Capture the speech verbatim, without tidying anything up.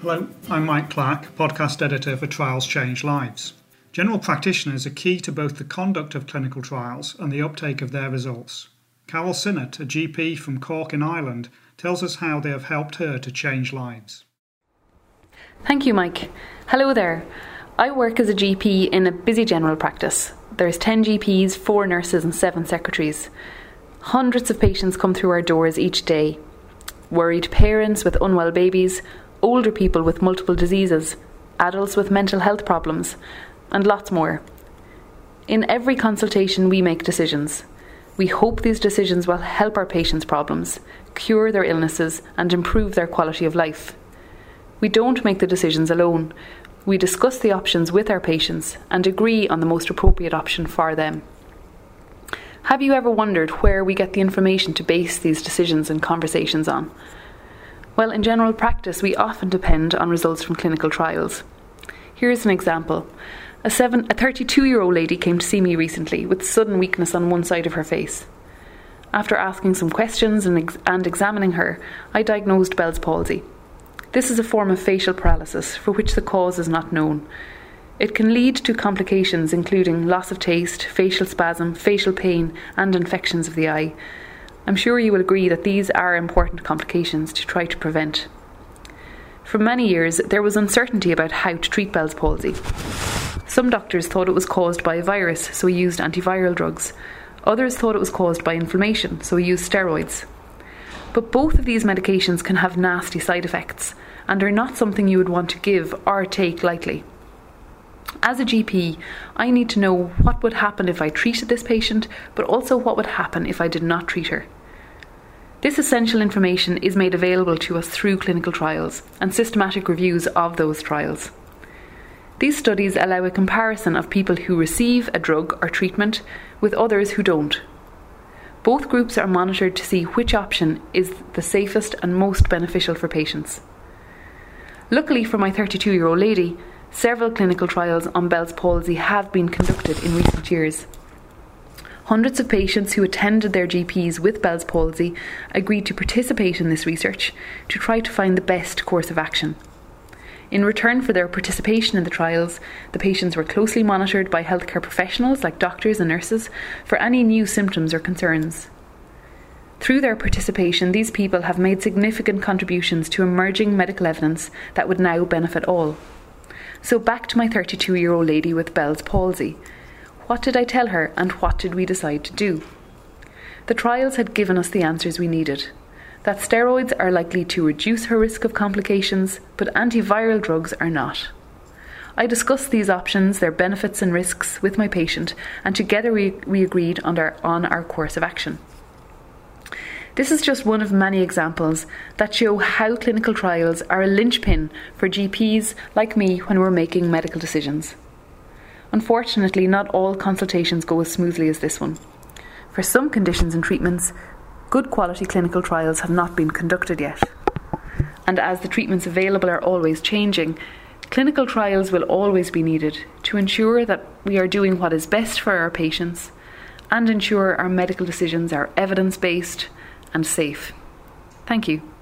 Hello, I'm Mike Clark, podcast editor for Trials Change Lives. General practitioners are key to both the conduct of clinical trials and the uptake of their results. Carol Sinnott, a G P from Cork in Ireland, tells us how they have helped her to change lives. Thank you, Mike. Hello there. I work as a G P in a busy general practice. There's ten G Ps, four nurses and seven secretaries. Hundreds of patients come through our doors each day. Worried parents with unwell babies, older people with multiple diseases, adults with mental health problems, and lots more. In every consultation we make decisions. We hope these decisions will help our patients' problems, cure their illnesses and improve their quality of life. We don't make the decisions alone. We discuss the options with our patients and agree on the most appropriate option for them. Have you ever wondered where we get the information to base these decisions and conversations on? Well, in general practice, we often depend on results from clinical trials. Here's an example. A, seven, a thirty-two-year-old lady came to see me recently with sudden weakness on one side of her face. After asking some questions and, ex- and examining her, I diagnosed Bell's palsy. This is a form of facial paralysis for which the cause is not known. It can lead to complications including loss of taste, facial spasm, facial pain, and infections of the eye. I'm sure you will agree that these are important complications to try to prevent. For many years, there was uncertainty about how to treat Bell's palsy. Some doctors thought it was caused by a virus, so we used antiviral drugs. Others thought it was caused by inflammation, so we used steroids. But both of these medications can have nasty side effects and are not something you would want to give or take lightly. As a G P, I need to know what would happen if I treated this patient, but also what would happen if I did not treat her. This essential information is made available to us through clinical trials and systematic reviews of those trials. These studies allow a comparison of people who receive a drug or treatment with others who don't. Both groups are monitored to see which option is the safest and most beneficial for patients. Luckily for my thirty-two-year-old lady, several clinical trials on Bell's palsy have been conducted in recent years. Hundreds of patients who attended their G Ps with Bell's palsy agreed to participate in this research to try to find the best course of action. In return for their participation in the trials, the patients were closely monitored by healthcare professionals like doctors and nurses for any new symptoms or concerns. Through their participation, these people have made significant contributions to emerging medical evidence that would now benefit all. So back to my thirty-two-year-old lady with Bell's palsy. What did I tell her and what did we decide to do? The trials had given us the answers we needed. That steroids are likely to reduce her risk of complications, but antiviral drugs are not. I discussed these options, their benefits and risks with my patient, and together we, we agreed on our, on our course of action. This is just one of many examples that show how clinical trials are a linchpin for G Ps like me when we're making medical decisions. Unfortunately, not all consultations go as smoothly as this one. For some conditions and treatments, good quality clinical trials have not been conducted yet. And as the treatments available are always changing, clinical trials will always be needed to ensure that we are doing what is best for our patients and ensure our medical decisions are evidence-based and safe. Thank you.